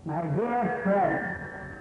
My dear friends,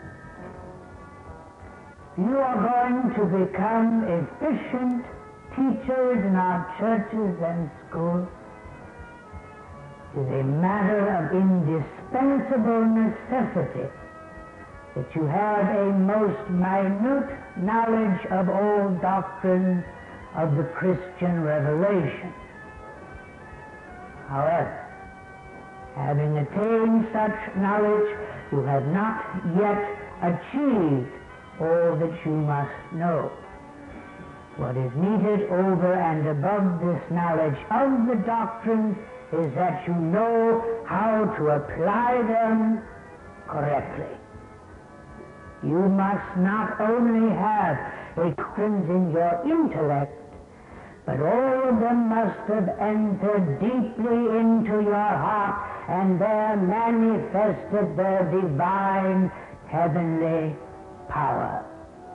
you are going to become efficient teachers in our churches and schools. It is a matter of indispensable necessity that you have a most minute knowledge of all doctrines of the Christian revelation. However, having attained such knowledge, you have not yet achieved all that you must know. What is needed over and above this knowledge of the doctrines is that you know how to apply them correctly. You must not only have doctrines in your intellect, but all of them must have entered deeply into your heart and there manifested their divine heavenly power.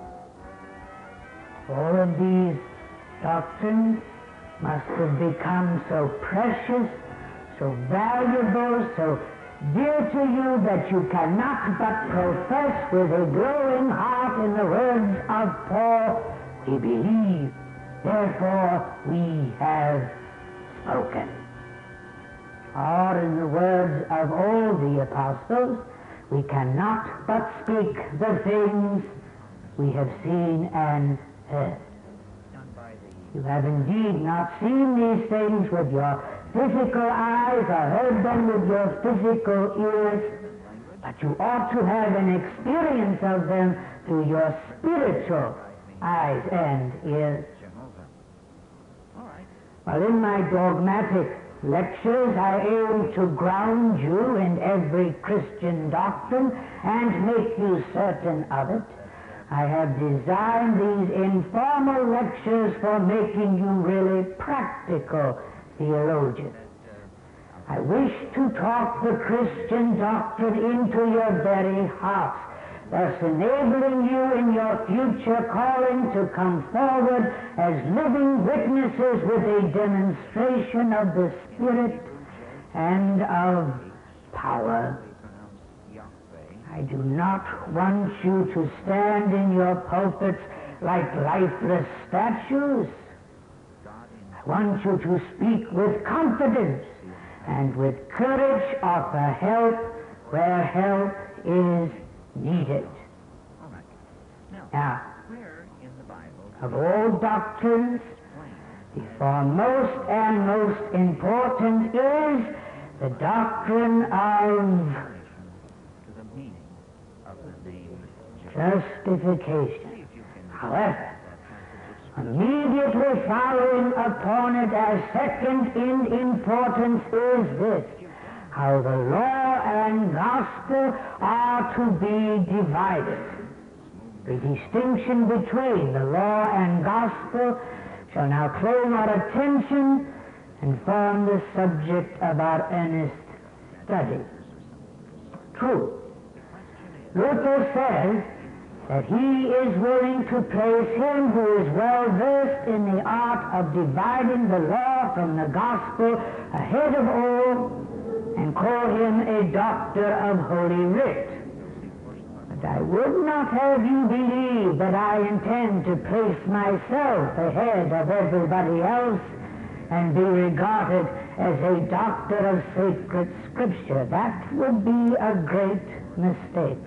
All of these doctrines must have become so precious, so valuable, so dear to you that you cannot but profess with a glowing heart in the words of Paul, "We believe, therefore we have spoken." Or in the words of all the apostles, "We cannot but speak the things we have seen and heard." You have indeed not seen these things with your physical eyes or heard them with your physical ears, but you ought to have an experience of them through your spiritual eyes and ears. Well, in my dogmatic lectures, I aim to ground you in every Christian doctrine and make you certain of it. I have designed these informal lectures for making you really practical theologians. I wish to talk the Christian doctrine into your very hearts, thus enabling you in your future calling to come forward as living witnesses with a demonstration of the Spirit and of power. I do not want you to stand in your pulpits like lifeless statues. I want you to speak with confidence and with courage offer help where help is needed. Now, of all doctrines, the foremost and most important is the doctrine of justification. However, immediately following upon it as second in importance is this: how the law and gospel are to be divided. The distinction between the law and gospel shall now claim our attention and form the subject of our earnest study. True, Luther says that he is willing to place him who is well versed in the art of dividing the law from the gospel ahead of all and call him a doctor of Holy Writ. But I would not have you believe that I intend to place myself ahead of everybody else and be regarded as a doctor of sacred Scripture. That would be a great mistake.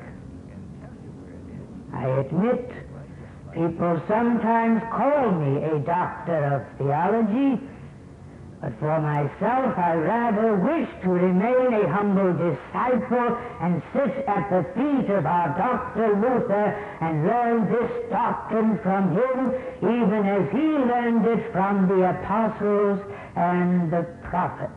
I admit people sometimes call me a doctor of theology, but for myself I rather wish to remain a humble disciple and sit at the feet of our Dr. Luther and learn this doctrine from him, even as he learned it from the apostles and the prophets.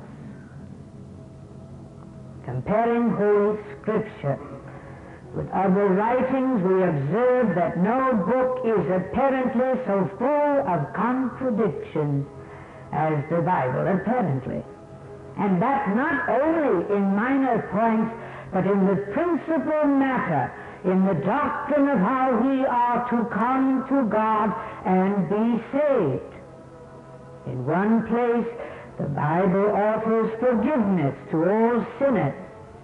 Comparing Holy Scripture with other writings, we observe that no book is apparently so full of contradictions as the Bible, apparently. And that not only in minor points, but in the principal matter, in the doctrine of how we are to come to God and be saved. In one place, the Bible offers forgiveness to all sinners.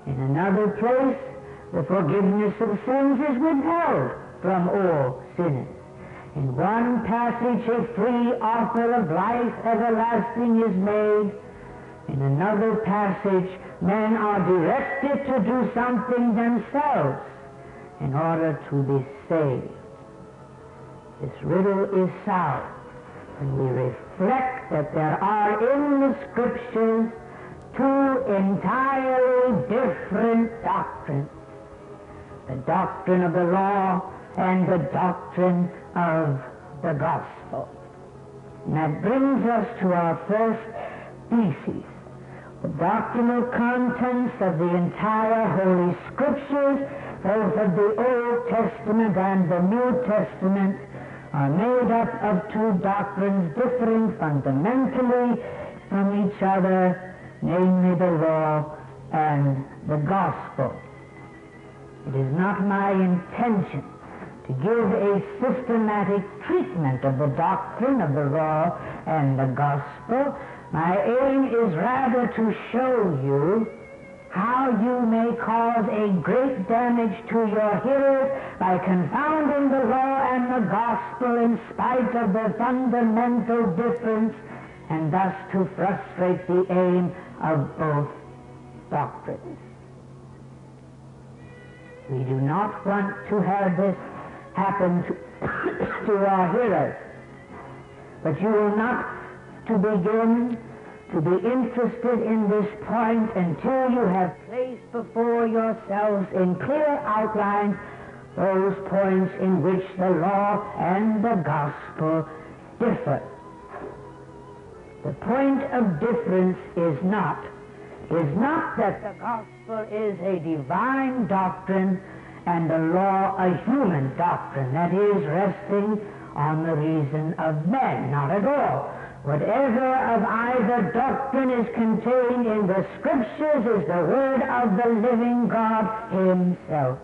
In another place, the forgiveness of sins is withheld from all sinners. In one passage, a free offer of life everlasting is made. In another passage, men are directed to do something themselves in order to be saved. This riddle is solved when we reflect that there are in the Scriptures two entirely different doctrines: the doctrine of the law and the doctrine of the gospel. And that brings us to our first thesis. The doctrinal contents of the entire Holy Scriptures, both of the Old Testament and the New Testament, are made up of two doctrines differing fundamentally from each other, namely the law and the gospel. It is not my intention to give a systematic treatment of the doctrine of the law and the gospel. My aim is rather to show you how you may cause a great damage to your hearers by confounding the law and the gospel in spite of the fundamental difference, and thus to frustrate the aim of both doctrines. We do not want to have this happen to our hearers, but you will not to begin to be interested in this point until you have placed before yourselves in clear outline those points in which the law and the gospel differ. The point of difference is not that the gospel is a divine doctrine and the law a human doctrine, that is, resting on the reason of men. Not at all. Whatever of either doctrine is contained in the Scriptures is the Word of the living God Himself.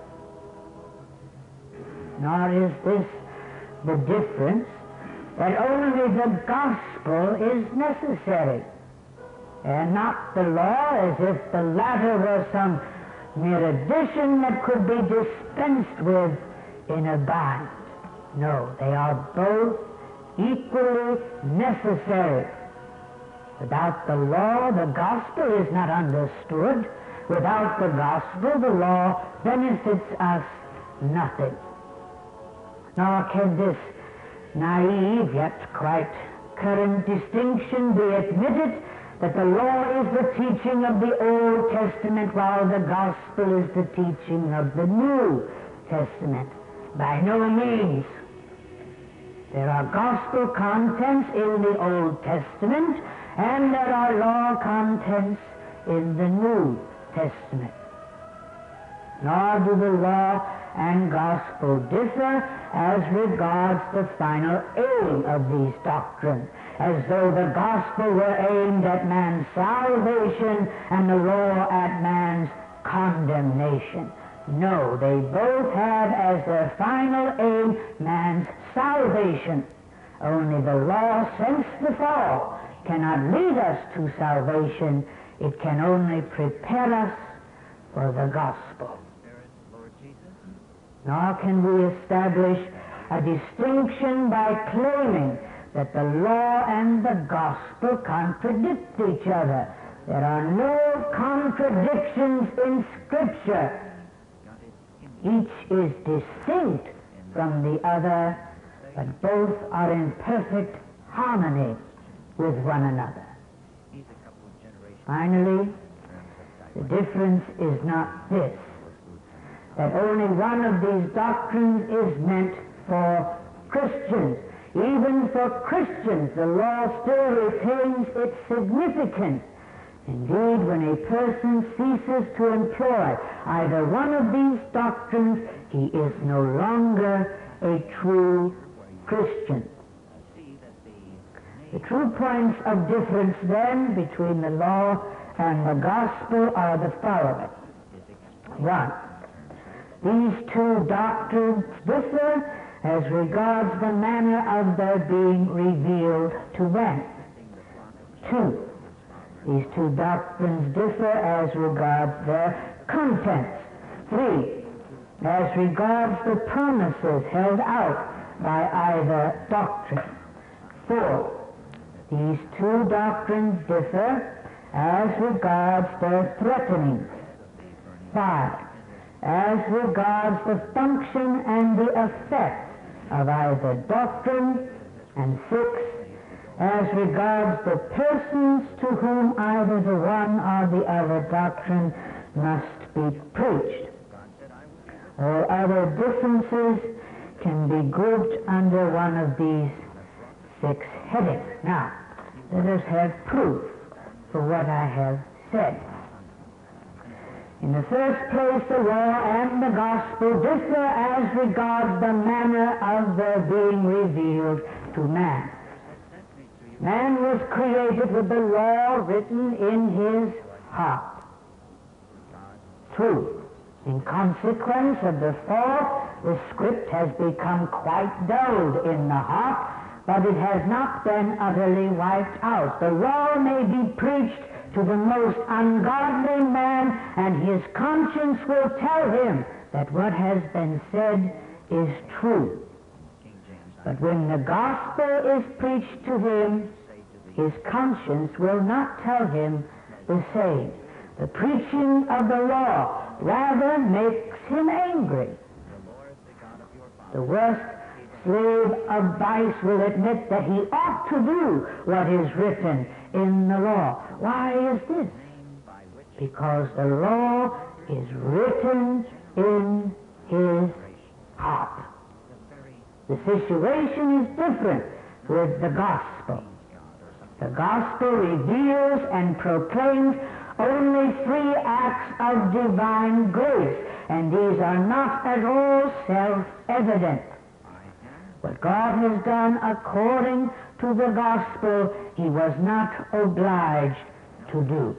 Nor is this the difference that only the gospel is necessary, and not the law, as if the latter were some mere addition that could be dispensed with in a bind. No, they are both equally necessary. Without the law, the gospel is not understood. Without the gospel, the law benefits us nothing. Nor can this naive yet quite current distinction be admitted, that the law is the teaching of the Old Testament while the gospel is the teaching of the New Testament. By no means. There are gospel contents in the Old Testament, and there are law contents in the New Testament. Nor do the law and gospel differ as regards the final aim of these doctrines, as though the gospel were aimed at man's salvation and the law at man's condemnation. No, they both have as their final aim man's salvation. Only the law, since the fall, cannot lead us to salvation. It can only prepare us for the gospel. Nor can we establish a distinction by claiming that the law and the gospel contradict each other. There are no contradictions in Scripture. Each is distinct from the other, but both are in perfect harmony with one another. Finally, the difference is not this, that only one of these doctrines is meant for Christians. Even for Christians, the law still retains its significance. Indeed, when a person ceases to employ either one of these doctrines, he is no longer a true Christian. The true points of difference, then, between the law and the gospel are the following. 1. These two doctrines differ as regards the manner of their being revealed to men. 2. These two doctrines differ as regards their contents. 3. As regards the promises held out by either doctrine. 4. These two doctrines differ as regards their threatenings. 5. As regards the function and the effect of either doctrine. And 6. As regards the persons to whom either the one or the other doctrine must be preached. All other differences can be grouped under one of these 6 headings. Now, let us have proof for what I have said. In the first place, the law and the gospel differ as regards the manner of their being revealed to man. Man was created with the law written in his heart. True. In consequence of the fall, the script has become quite dulled in the heart, but it has not been utterly wiped out. The law may be preached to the most ungodly man, and his conscience will tell him that what has been said is true. But when the gospel is preached to him, his conscience will not tell him the same. The preaching of the law rather makes him angry. The worst slave of vice will admit that he ought to do what is written in the law. Why is this? Because the law is written in his heart. The situation is different with the gospel. The gospel reveals and proclaims only 3 acts of divine grace, and these are not at all self-evident. What God has done according to the gospel, he was not obliged to do.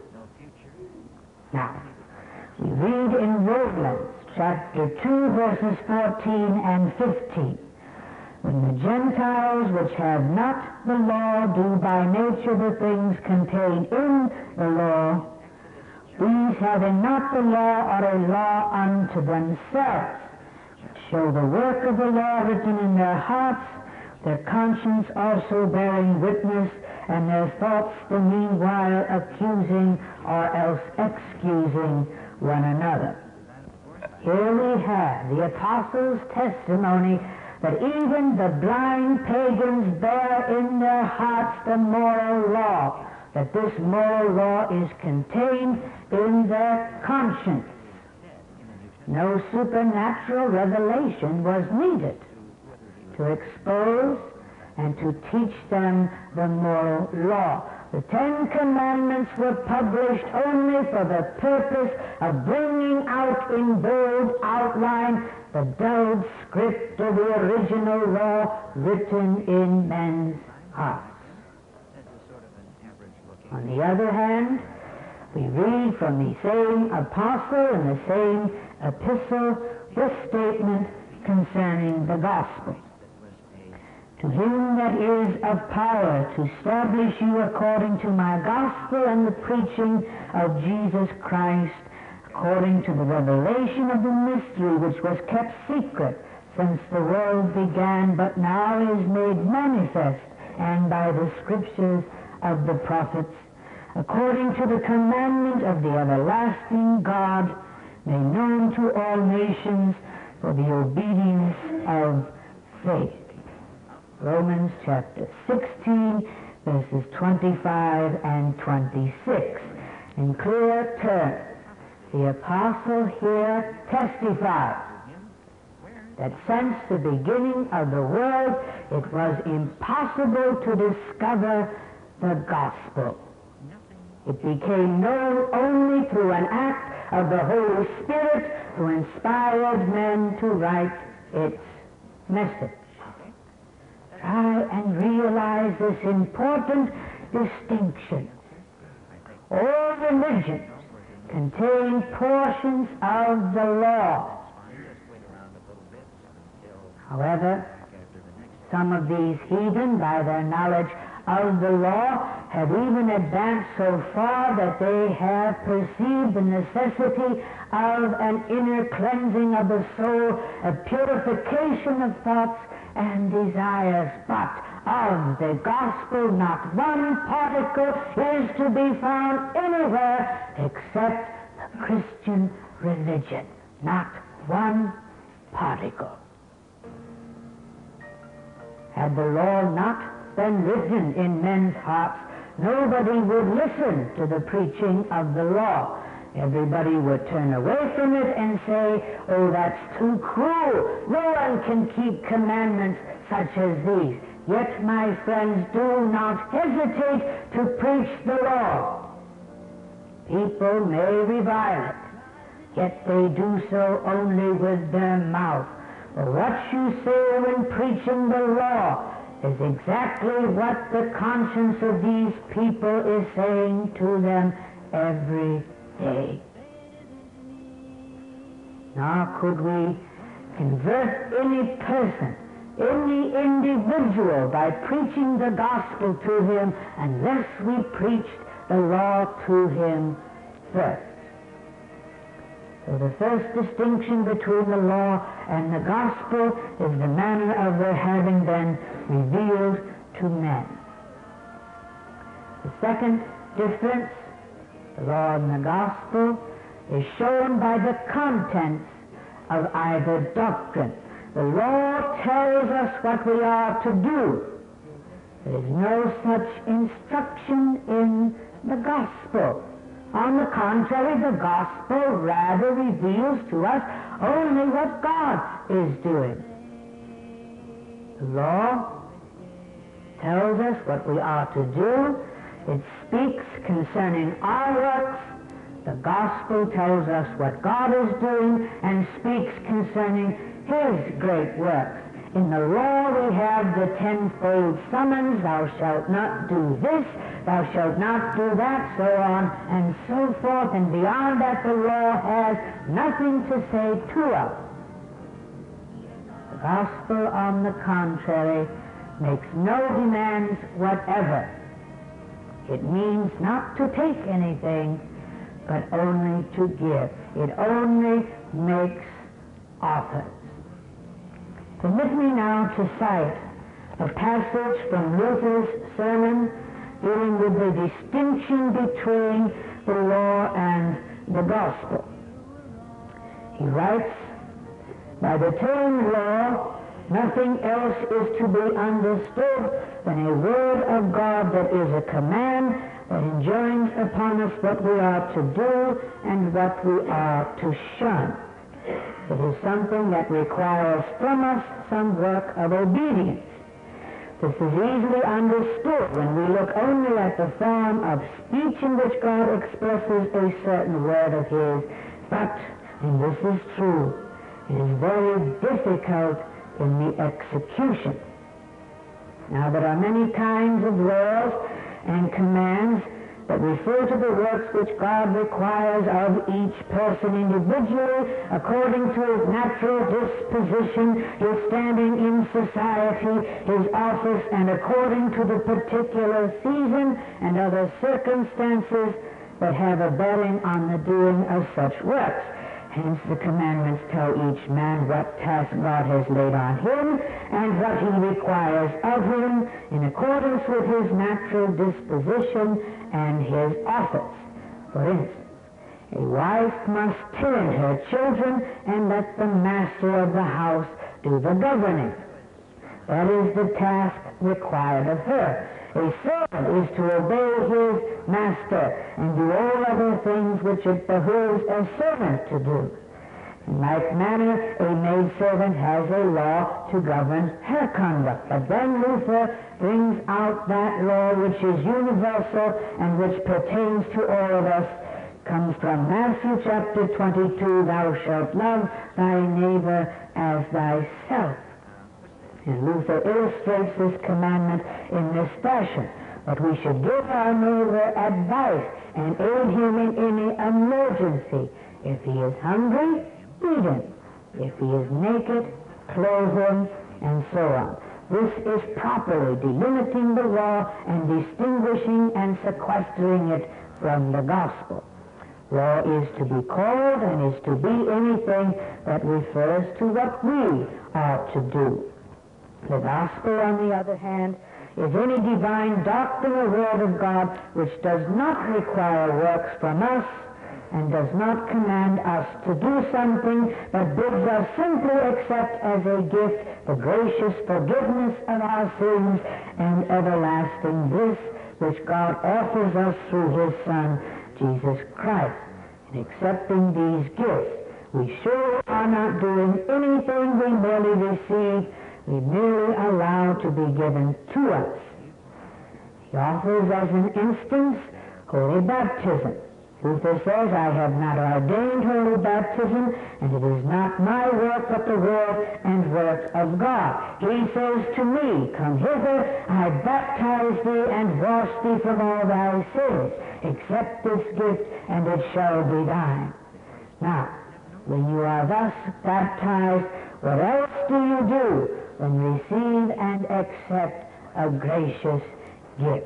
Now, we read in Romans chapter 2, verses 14 and 15. When the Gentiles which have not the law do by nature the things contained in the law, these having not the law are a law unto themselves, which show the work of the law written in their hearts, their conscience also bearing witness, and their thoughts the meanwhile accusing or else excusing one another. Here we have the apostles' testimony that even the blind pagans bear in their hearts the moral law, that this moral law is contained in their conscience. No supernatural revelation was needed to expose and to teach them the moral law. The 10 Commandments were published only for the purpose of bringing out in bold outline the dulled script of the original law written in men's hearts. On the other hand, we read from the same apostle in the same epistle this statement concerning the gospel. To him that is of power to establish you according to my gospel and the preaching of Jesus Christ, according to the revelation of the mystery which was kept secret since the world began, but now is made manifest, and by the scriptures of the prophets, according to the commandment of the everlasting God, made known to all nations for the obedience of faith. Romans chapter 16, verses 25 and 26. In clear terms, the apostle here testifies that since the beginning of the world, it was impossible to discover the gospel. It became known only through an act of the Holy Spirit who inspired men to write its message. Try and realize this important distinction. All religions contain portions of the law. However, some of these heathen, by their knowledge of the law have even advanced so far that they have perceived the necessity of an inner cleansing of the soul, a purification of thoughts and desires. But of the gospel not one particle is to be found anywhere except the Christian religion. Not one particle. Had the law not been written in men's hearts, nobody would listen to the preaching of the law. Everybody would turn away from it and say, "Oh, that's too cruel. No one can keep commandments such as these." Yet, my friends, do not hesitate to preach the law. People may revile it, yet they do so only with their mouth. For what you say when preaching the law is exactly what the conscience of these people is saying to them every day. Nor could we convert any person, any individual, by preaching the gospel to him unless we preached the law to him first. So the first distinction between the law and the gospel is the manner of their having been revealed to men. The second difference, the law and the gospel, is shown by the contents of either doctrine. The law tells us what we are to do. There is no such instruction in the gospel. On the contrary, the gospel rather reveals to us only what God is doing. The law tells us what we are to do. It speaks concerning our works. The gospel tells us what God is doing and speaks concerning His great works. In the law we have the tenfold summons, thou shalt not do this, thou shalt not do that, so on and so forth, and beyond that the law has nothing to say to us. The gospel, on the contrary, makes no demands whatever. It means not to take anything, but only to give. It only makes offers. Permit me now to cite a passage from Luther's sermon dealing with the distinction between the law and the gospel. He writes, "By the term law, nothing else is to be understood than a word of God that is a command that enjoins upon us what we are to do and what we are to shun. It is something that requires from us some work of obedience. This is easily understood when we look only at the form of speech in which God expresses a certain word of His, but, and this is true, it is very difficult in the execution. Now, there are many kinds of laws and commands that refer to the works which God requires of each person individually according to his natural disposition, his standing in society, his office, and according to the particular season and other circumstances that have a bearing on the doing of such works. Hence the commandments tell each man what task God has laid on him and what He requires of him in accordance with his natural disposition and his office. For instance, a wife must tend her children and let the master of the house do the governing. That is the task required of her. A servant is to obey his master and do all other things which it behooves a servant to do. In like manner, a maidservant has a law to govern her conduct. But then Luther brings out that law which is universal and which pertains to all of us. Comes from Matthew chapter 22, thou shalt love thy neighbor as thyself. And Luther illustrates this commandment in this fashion, that we should give our neighbor advice and aid him in any emergency. If he is hungry, feed him. If he is naked, clothe him, and so on. This is properly delimiting the law and distinguishing and sequestering it from the gospel. Law is to be called and is to be anything that refers to what we are to do. The gospel, on the other hand, is any divine doctrine or word of God which does not require works from us and does not command us to do something, but bids us simply accept as a gift the gracious forgiveness of our sins and everlasting bliss which God offers us through his Son, Jesus Christ. In accepting these gifts, we surely are not doing anything we merely receive, we merely allow to be given to us. He offers as an instance holy baptism. Luther says, I have not ordained holy baptism, and it is not my work, but the word and work of God. He says to me, come hither, I baptize thee and wash thee from all thy sins. Accept this gift, and it shall be thine. Now, when you are thus baptized, what else do you do than receive and accept a gracious gift?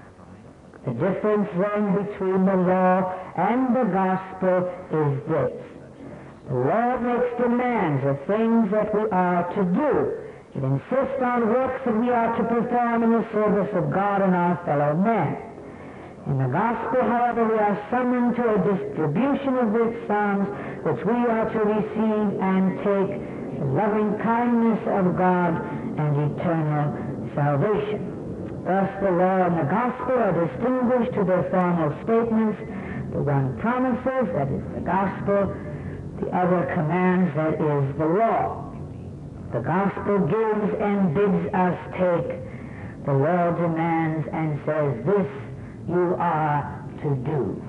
The difference then between the law and the gospel is this. The law makes demands of things that we are to do. It insists on works that we are to perform in the service of God and our fellow men. In the gospel, however, we are summoned to a distribution of its alms which we are to receive and take the loving kindness of God and eternal salvation. Thus, the law and the gospel are distinguished to their formal statements. The one promises, that is the gospel. The other commands, that is the law. The gospel gives and bids us take. The law demands and says, this you are to do.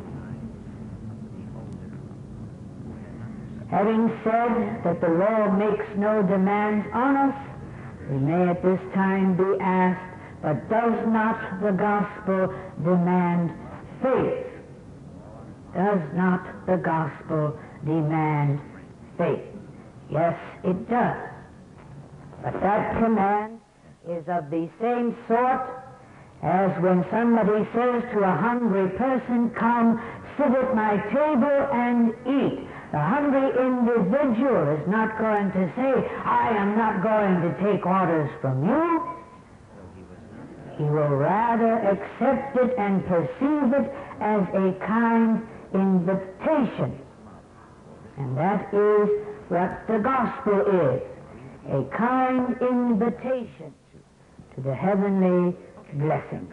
Having said that the law makes no demands on us, we may at this time be asked, but does not the gospel demand faith? Does not the gospel demand faith? Yes, it does. But that command is of the same sort as when somebody says to a hungry person, come, sit at my table and eat. The hungry individual is not going to say, I am not going to take orders from you. He will rather accept it and perceive it as a kind invitation. And that is what the gospel is, a kind invitation to the heavenly blessings.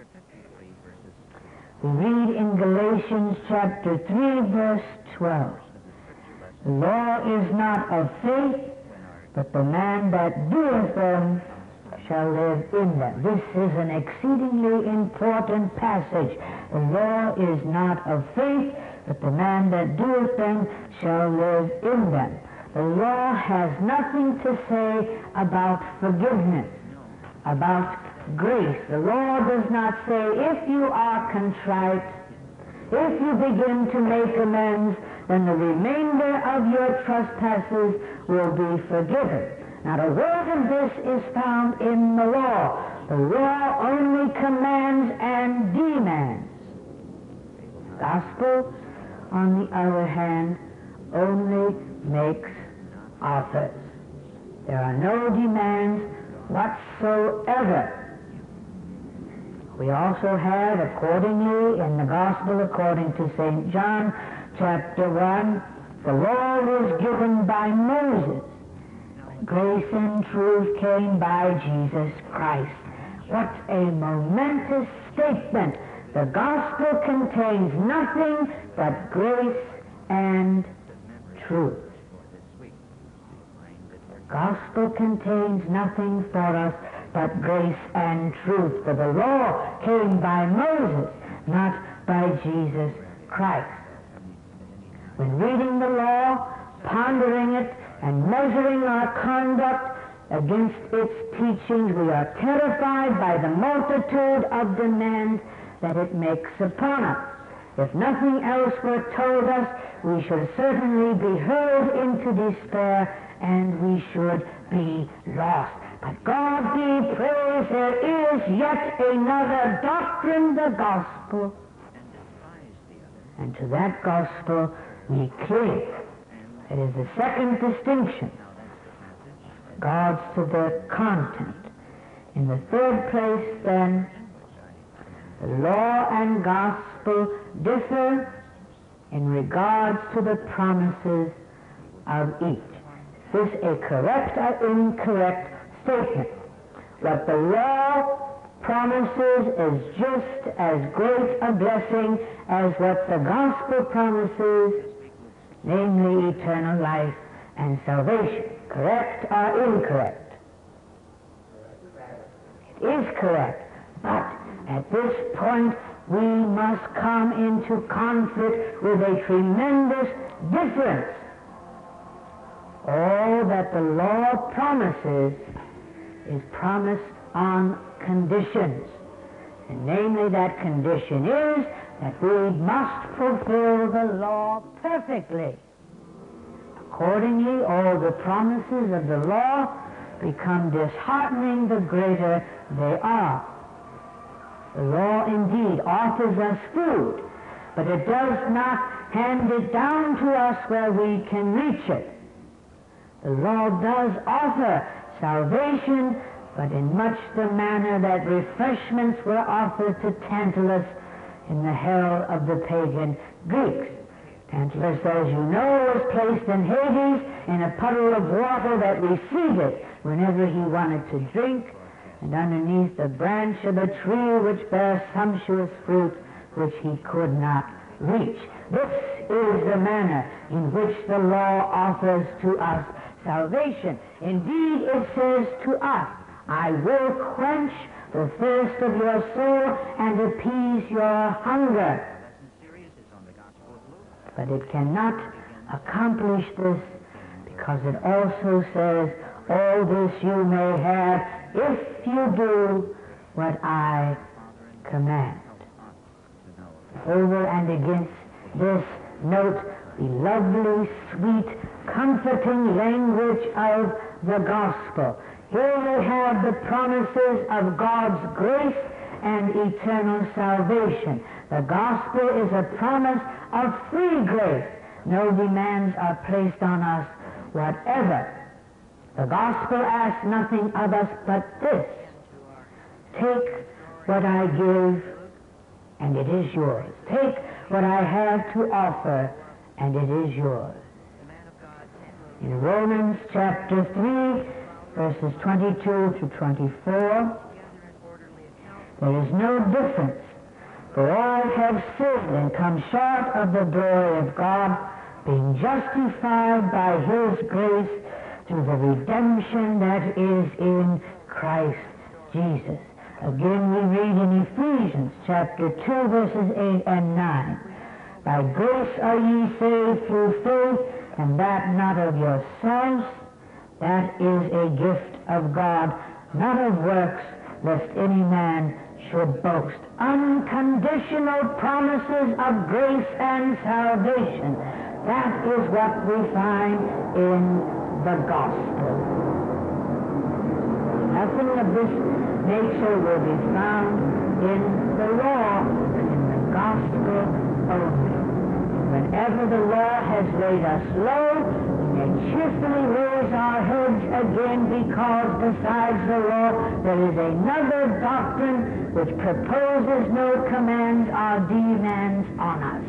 We read in Galatians chapter 3, verse 12, the law is not of faith, but the man that doeth them shall live in them. This is an exceedingly important passage. The law is not of faith, but the man that doeth them shall live in them. The law has nothing to say about forgiveness, about grace. The law does not say, if you are contrite, if you begin to make amends, then the remainder of your trespasses will be forgiven. Not a word of this is found in the law. The law only commands and demands. The gospel, on the other hand, only makes offers. There are no demands whatsoever. We also have, accordingly, in the gospel according to St. John, chapter 1, the law was given by Moses. Grace and truth came by Jesus Christ. What a momentous statement. The gospel contains nothing but grace and truth. The gospel contains nothing for us but grace and truth. For the law came by Moses, not by Jesus Christ. When reading the law, pondering it, and measuring our conduct against its teachings, we are terrified by the multitude of demands that it makes upon us. If nothing else were told us, we should certainly be hurled into despair, and we should be lost. But God be praised, there is yet another doctrine, the gospel. And to that gospel we cling. It is the second distinction. Regards to the content. In the third place, then, the law and gospel differ in regards to the promises of each. Is this a correct or incorrect statement? What the law promises is just as great a blessing as what the gospel promises, namely eternal life and salvation. Correct or incorrect? It is correct, but at this point we must come into conflict with a tremendous difference. All that the law promises is promised on conditions, and namely that condition is that we must fulfill the law perfectly. Accordingly, all the promises of the law become disheartening the greater they are. The law indeed offers us food, but it does not hand it down to us where we can reach it. The law does offer salvation, but in much the manner that refreshments were offered to Tantalus in the hell of the pagan Greeks. Tantalus, as you know, was placed in Hades in a puddle of water that receded whenever he wanted to drink, and underneath the branch of a tree which bears sumptuous fruit which he could not reach. This is the manner in which the law offers to us salvation. Indeed, it says to us, I will quench the thirst of your soul and appease your hunger. But it cannot accomplish this because it also says, all this you may have if you do what I command. Over and against this, note the lovely, sweet, comforting language of the gospel. Here we have the promises of God's grace and eternal salvation. The gospel is a promise of free grace. No demands are placed on us whatever. The gospel asks nothing of us but this: take what I give, and it is yours. Take what I have to offer, and it is yours. In Romans chapter 3, verses 22 to 24, there is no difference. For all have sinned and come short of the glory of God, being justified by his grace through the redemption that is in Christ Jesus. Again we read in Ephesians chapter 2, verses 8 and 9. By grace are ye saved through faith, and that not of yourselves. That is a gift of God, not of works, lest any man should boast. Unconditional promises of grace and salvation. That is what we find in the gospel. Nothing of this nature will be found in the law, but in the gospel only. Whenever the law has laid us low, we may cheerfully raise our heads again, because besides the law there is another doctrine which proposes no commands or demands on us.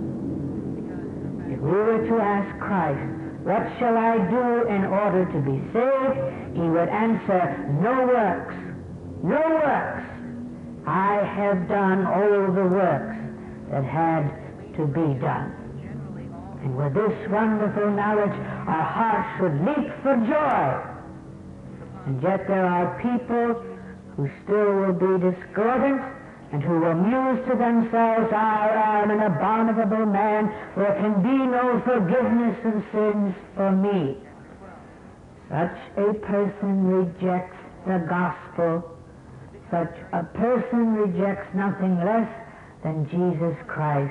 If we were to ask Christ, what shall I do in order to be saved? He would answer, no works. No works. I have done all the works that had to be done. And with this wonderful knowledge, our hearts should leap for joy. And yet there are people who still will be discordant and who will muse to themselves, I am an abominable man, there can be no forgiveness of sins for me. Such a person rejects the gospel. Such a person rejects nothing less than Jesus Christ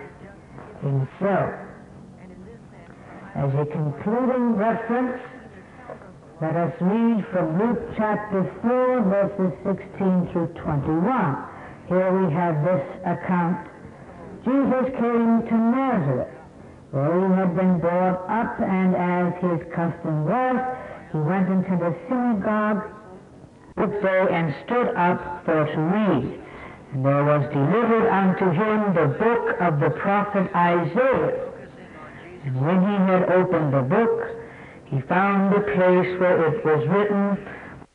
himself. As a concluding reference, Let us read from Luke chapter 4, verses 16 through 21. Here we have this account. Jesus came to Nazareth, where he had been brought up, and as his custom was, he went into the synagogue that day and stood up for to read. And there was delivered unto him the book of the prophet Isaiah. And when he had opened the book, he found the place where it was written,